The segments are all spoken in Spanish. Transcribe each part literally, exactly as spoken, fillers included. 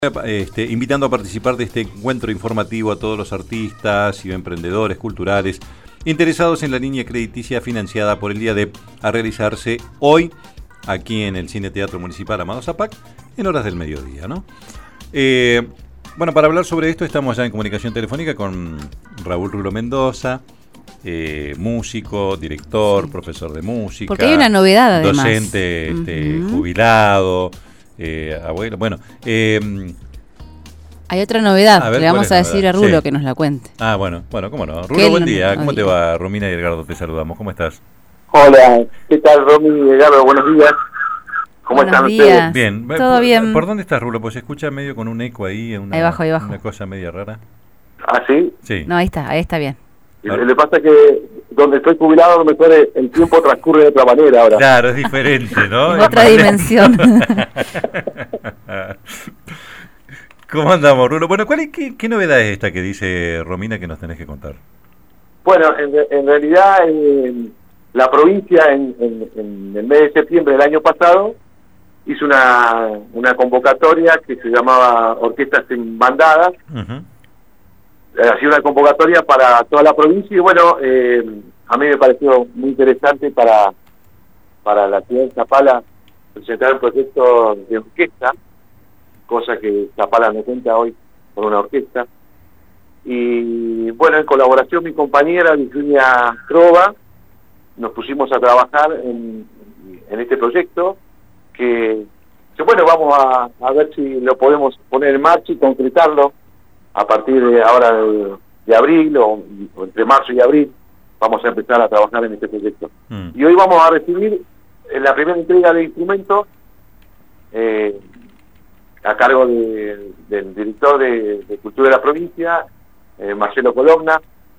Este, invitando a participar de este encuentro informativo a todos los artistas y emprendedores culturales interesados en la línea crediticia financiada por el IADEP a realizarse hoy aquí en el Cine Teatro Municipal Amado Zapac en horas del mediodía, ¿no? Eh, bueno, para hablar sobre esto estamos ya en comunicación telefónica con Raúl Rulo Mendoza, eh, músico, director, sí. profesor de música. Porque hay una novedad además. Docente este, uh-huh. jubilado. Eh, abuelo, bueno. Eh, Hay otra novedad, a ver, le vamos a decir a Rulo sí. que nos la cuente. Ah, bueno, bueno, cómo no. Rulo, buen día. ¿Cómo te va? Romina y Edgardo, te saludamos. ¿Cómo estás? Hola, ¿qué tal, Romy y Edgardo? Buenos días. ¿Cómo Buenos están días. ustedes? Bien. ¿Todo ¿Por, bien? ¿Por dónde estás, Rulo? Pues se escucha medio con un eco ahí. Una, ahí bajo, ahí bajo. Una cosa media rara. ¿Ah, sí? Sí. No, ahí está, ahí está bien. Lo que pasa es que donde estoy jubilado, a lo mejor el tiempo transcurre de otra manera ahora. Claro, es diferente, ¿no? Es otra dimensión. ¿Cómo andamos, Rulo? Bueno, ¿cuál es, qué, ¿qué novedad es esta que dice Romina que nos tenés que contar? Bueno, en, en realidad eh, la provincia en, en, en el mes de septiembre del año pasado hizo una, una convocatoria que se llamaba Orquestas en Bandadas. Uh-huh. Ha sido una convocatoria para toda la provincia y bueno, eh, a mí me pareció muy interesante para, para la ciudad de Zapala presentar un proyecto de orquesta, cosa que Zapala no cuenta hoy con una orquesta. Y bueno, en colaboración mi compañera Virginia Trova, nos pusimos a trabajar en, en este proyecto que, que bueno, vamos a, a ver si lo podemos poner en marcha y concretarlo a partir de ahora de, de abril o, o entre marzo y abril vamos a empezar a trabajar en este proyecto. Mm. Y hoy vamos a recibir en la primera entrega de instrumentos eh, a cargo de, del director de, de Cultura de la provincia, eh, Marcelo Cologna,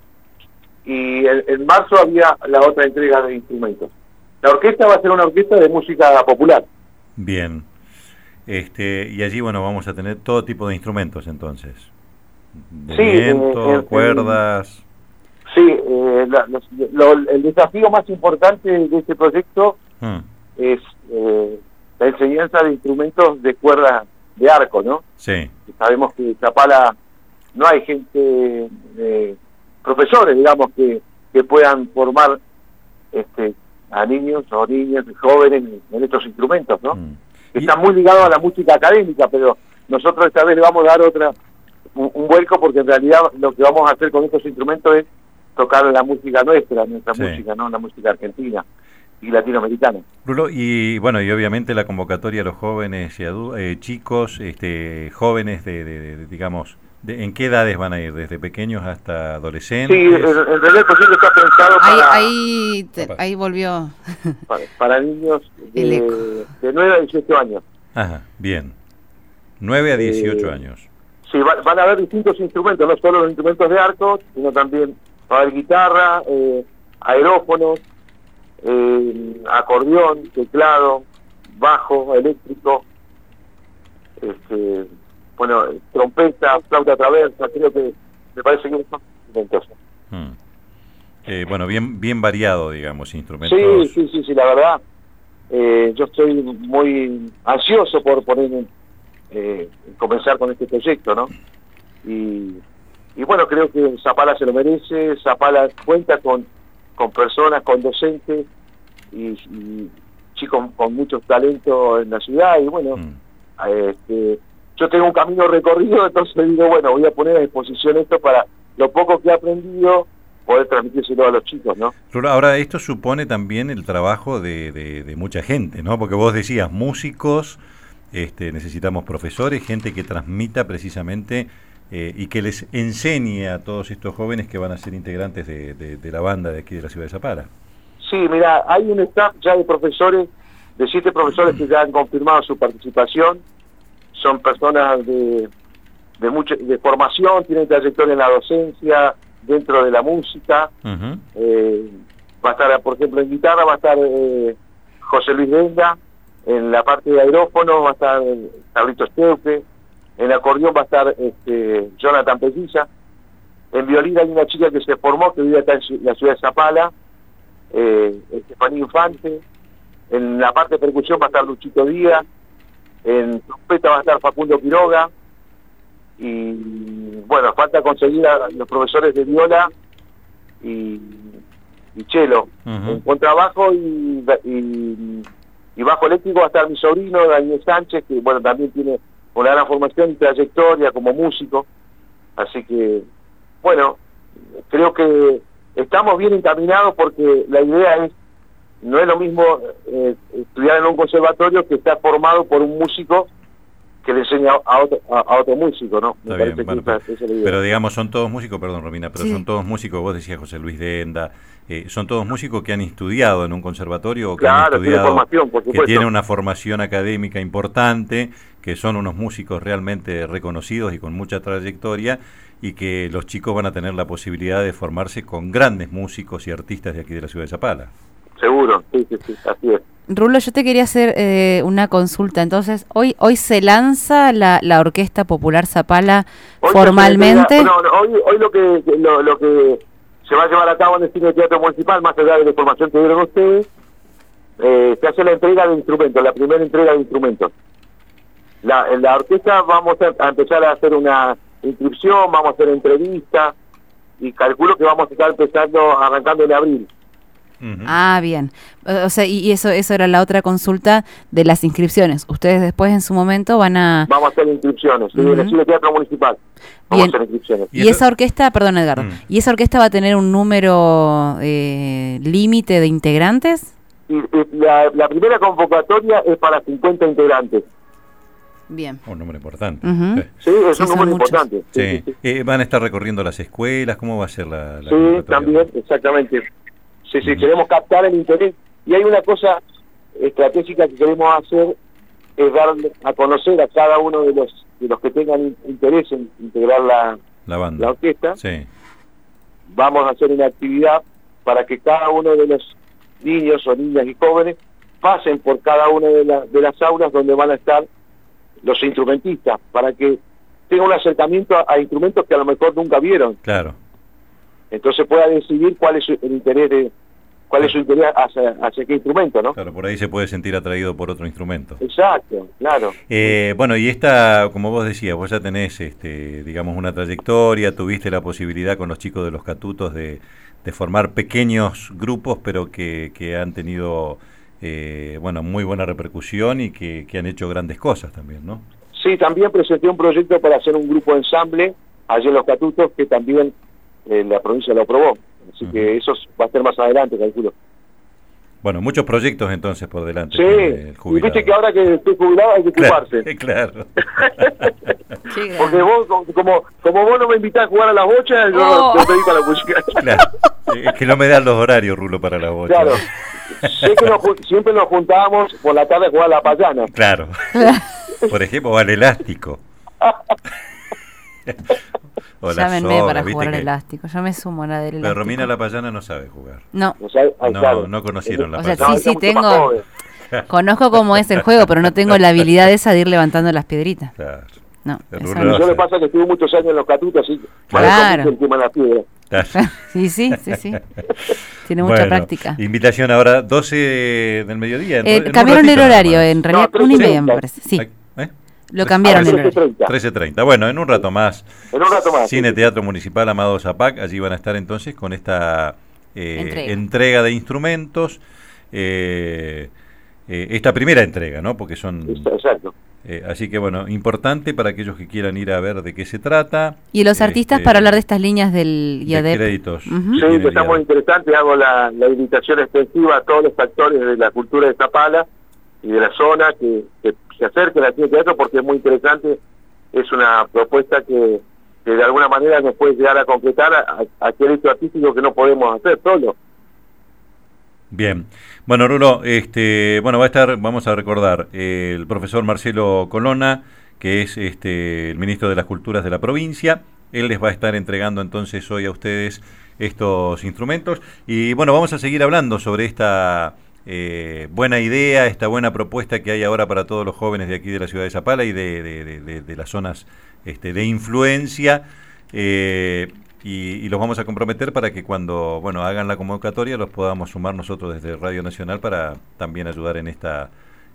y en, en marzo había la otra entrega de instrumentos. La orquesta va a ser una orquesta de música popular. Bien. Este, y allí, bueno, vamos a tener todo tipo de instrumentos entonces. De sí, viento, eh, cuerdas. Sí, eh, la, los, lo, el desafío más importante de este proyecto hmm. es eh, la enseñanza de instrumentos de cuerda de arco, ¿no? Sí. Sabemos que en Zapala no hay gente, eh, profesores, digamos, que, que puedan formar este, a niños o niñas jóvenes en, en estos instrumentos, ¿no? Hmm. Están muy ligados a la música académica, pero nosotros esta vez le vamos a dar otra un, un vuelco porque en realidad lo que vamos a hacer con estos instrumentos es tocar la música nuestra, nuestra sí. música, ¿no? La música argentina y latinoamericana. Rulo, y bueno, y obviamente la convocatoria a los jóvenes y adu eh, chicos, este, jóvenes de, de, de, de digamos, de, ¿en qué edades van a ir? ¿Desde pequeños hasta adolescentes? Sí, en, en realidad el proyecto está pensado para... Ahí, ahí, te, ahí volvió... Para, para niños de, de nueve a dieciocho años. Ajá, bien. nueve a dieciocho eh, años. Sí, va, van a haber distintos instrumentos, no solo los instrumentos de arco, sino también va a haber guitarra, eh, aerófonos, eh, acordeón, teclado, bajo, eléctrico, este, bueno, trompeta, flauta traversa, creo que me parece que son instrumentos. Hmm. Eh, bueno, bien bien variado, digamos, instrumentos. Sí, sí, sí, sí, la verdad, eh, yo estoy muy ansioso por poner, eh, comenzar con este proyecto, ¿no? Y, y bueno, creo que Zapala se lo merece, Zapala cuenta con, con personas, con docentes y, y chicos con mucho talento en la ciudad y bueno, mm. este, yo tengo un camino recorrido, entonces digo, bueno, voy a poner a disposición esto para lo poco que he aprendido poder transmitírselo a los chicos, ¿no? Ahora, esto supone también el trabajo de, de, de mucha gente, ¿no? Porque vos decías, músicos, este, necesitamos profesores, gente que transmita precisamente eh, y que les enseñe a todos estos jóvenes que van a ser integrantes de, de, de la banda de aquí de la ciudad de Zapala. Sí, mira, hay un staff ya de profesores, de siete profesores que ya han confirmado su participación, son personas de, de, mucha, de formación, tienen trayectoria en la docencia, dentro de la música. Uh-huh. eh, va a estar, por ejemplo, en guitarra va a estar eh, José Luis Venda, en la parte de aerófono va a estar Carlitos Teuque, en acordeón va a estar este, Jonathan Pelliza, en violín hay una chica que se formó, que vive acá en la ciudad de Zapala, eh, Estefanía Infante, en la parte de percusión va a estar Luchito Díaz, en trompeta va a estar Facundo Quiroga, y bueno, falta conseguir a los profesores de viola y, y cello. Uh-huh. En contrabajo y, y, y bajo eléctrico va a estar mi sobrino Daniel Sánchez, que bueno, también tiene una gran formación y trayectoria como músico, así que bueno, creo que estamos bien encaminados, porque la idea es, no es lo mismo eh, estudiar en un conservatorio que estar formado por un músico que le enseña a otro, a, a otro músico, ¿no? Está bien, bueno, pero, pero digamos, son todos músicos, perdón Romina, pero sí. son todos músicos, vos decías José Luis Denda, eh, son todos músicos que han estudiado en un conservatorio o que claro, han estudiado, tiene formación, por que tienen una formación académica importante, que son unos músicos realmente reconocidos y con mucha trayectoria, y que los chicos van a tener la posibilidad de formarse con grandes músicos y artistas de aquí de la ciudad de Zapala. Seguro, sí, sí, sí, así es. Rulo, yo te quería hacer eh, una consulta. Entonces, hoy hoy se lanza la, la Orquesta Popular Zapala hoy formalmente. Se, no, no, hoy, hoy lo que lo, lo que se va a llevar a cabo en el Cine Teatro Municipal, más allá de la información que dieron ustedes, eh, se hace la entrega de instrumentos, la primera entrega de instrumentos. La, en la orquesta vamos a, a empezar a hacer una inscripción, vamos a hacer entrevistas, y calculo que vamos a estar empezando, arrancando en abril. Uh-huh. Ah, bien. O sea, y eso eso era la otra consulta de las inscripciones. Ustedes después en su momento van a... Vamos a hacer inscripciones, uh-huh. sí, en el Cine Teatro Municipal. Vamos bien. a hacer inscripciones. Y, y esa orquesta, perdón Edgardo, uh-huh. ¿y esa orquesta va a tener un número eh, límite de integrantes? Y, y la, la primera convocatoria es para cincuenta integrantes. Bien. Un número importante. Uh-huh. Sí, es sí, un número muchos. importante. Sí. Sí, sí, sí. Eh, ¿Van a estar recorriendo las escuelas? ¿Cómo va a ser la, la Sí, también, exactamente. Sí, sí, uh-huh. queremos captar el interés. Y hay una cosa estratégica que queremos hacer, es dar a conocer a cada uno de los de los que tengan interés en integrar la, la banda, la orquesta. Sí. Vamos a hacer una actividad para que cada uno de los niños o niñas y jóvenes pasen por cada una de, la, de las aulas donde van a estar los instrumentistas, para que tengan un acercamiento a, a instrumentos que a lo mejor nunca vieron. Claro. Entonces pueda decidir cuál es el interés de cuál es su interés hacia, hacia qué instrumento, ¿no? Claro, por ahí se puede sentir atraído por otro instrumento. Exacto, claro. Eh, bueno, y esta, como vos decías, vos ya tenés, este, digamos, una trayectoria, tuviste la posibilidad con los chicos de los Catutos de, de formar pequeños grupos, pero que, que han tenido, eh, bueno, muy buena repercusión y que, que han hecho grandes cosas también, ¿no? Sí, también presenté un proyecto para hacer un grupo de ensamble allí en los Catutos, que también eh, la provincia lo aprobó. Así uh-huh. que eso va a ser más adelante, calculo. Bueno, muchos proyectos entonces por delante. Sí, y viste que ahora que estoy jubilado hay que ocuparse. Claro. claro. Porque vos, como como vos no me invitás a jugar a las bochas, yo oh. te dedico a la música. Claro. Es que no me dan los horarios, Rulo, para las bochas. Claro. Sé que nos, siempre nos juntábamos por la tarde a jugar a la payana. Claro. Por ejemplo, o al elástico. Llámenme soga, para jugar al que... elástico. Yo me sumo a la del elástico. Pero Romina la Payana no sabe jugar. No. No, sabe, ay, no, claro. no conocieron la o sea, Payana. sí, sí, tengo... Conozco cómo es el juego, pero no tengo la habilidad esa de ir levantando las piedritas. Claro. No, eso no. Yo le pasa que estuve muchos años en los Catutos, así claro. encima de las piedras. Claro. Sí, sí, sí, sí. Tiene mucha bueno, práctica. Invitación ahora, doce del mediodía. En, eh, en cambiaron el horario, en realidad, no, una y media me parece. Sí. ¿Eh? Lo cambiaron el horario. trece treinta. Bueno, en un rato más. En un rato más. Cine sí. Teatro Municipal Amado Zapac. Allí van a estar entonces con esta eh, entrega. entrega de instrumentos. Eh, eh, esta primera entrega, ¿no? Porque son... Exacto. Eh, así que bueno, importante para aquellos que quieran ir a ver de qué se trata. Y los artistas este, para hablar de estas líneas del I A D E P. De créditos. Uh-huh. Sí, que está muy interesante. Hago la, la invitación extensiva a todos los actores de la cultura de Zapala y de la zona que, que se acerquen al Cine Teatro, porque es muy interesante. Es una propuesta que, que de alguna manera nos puede llegar a concretar a, a aquel hecho artístico que no podemos hacer solo. Bien, bueno Rulo, este, bueno va a estar, vamos a recordar eh, el profesor Marcelo Colonna, que es este el ministro de las Culturas de la provincia. Él les va a estar entregando entonces hoy a ustedes estos instrumentos y bueno, vamos a seguir hablando sobre esta eh, buena idea, esta buena propuesta que hay ahora para todos los jóvenes de aquí de la ciudad de Zapala y de, de, de, de, de las zonas este, de influencia. Eh, Y, y los vamos a comprometer para que cuando bueno hagan la convocatoria los podamos sumar nosotros desde Radio Nacional para también ayudar en esta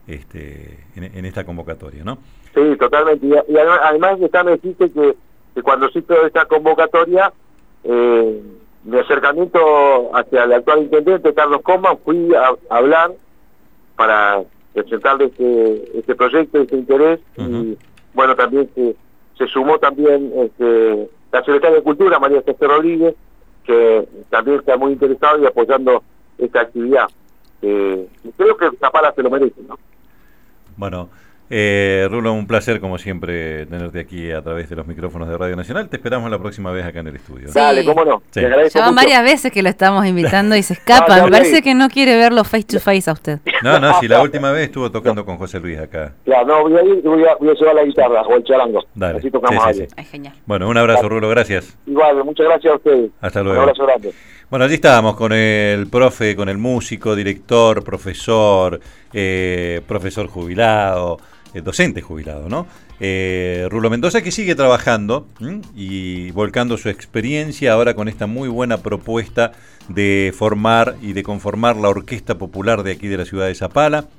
este, en, en esta convocatoria, ¿no? Sí, totalmente. Y, y además, además déjame decirte que, que cuando se hizo esta convocatoria, eh, mi acercamiento hacia el actual intendente, Carlos Coman, fui a, a hablar para presentarle este, este proyecto, este interés, uh-huh. y bueno, también se, se sumó también este, la secretaria de Cultura, María José Rodríguez, que también está muy interesado y apoyando esta actividad. Eh, creo que Zapala se lo merece, ¿no? Bueno, eh, Rulo, un placer como siempre tenerte aquí a través de los micrófonos de Radio Nacional. Te esperamos la próxima vez acá en el estudio. Sí. Dale, cómo no. Sí. Ya van varias veces que lo estamos invitando y se escapan. Me parece que no quiere verlo face to face a usted. No, no, si la última vez estuvo tocando con José Luis acá. Claro, no, voy a ir y voy a, voy a llevar la guitarra o el charango. Dale. Así tocamos sí, ahí. sí, sí. Ay, genial. Bueno, un abrazo, Rulo, gracias. Igual, muchas gracias a ustedes. Hasta luego. Un abrazo grande. Bueno, allí estábamos con el profe, con el músico, director, profesor, eh, profesor jubilado, eh, docente jubilado, ¿no? Eh, Rulo Mendoza, que sigue trabajando ¿m? y volcando su experiencia ahora con esta muy buena propuesta de formar y de conformar la Orquesta Popular de aquí de la ciudad de Zapala.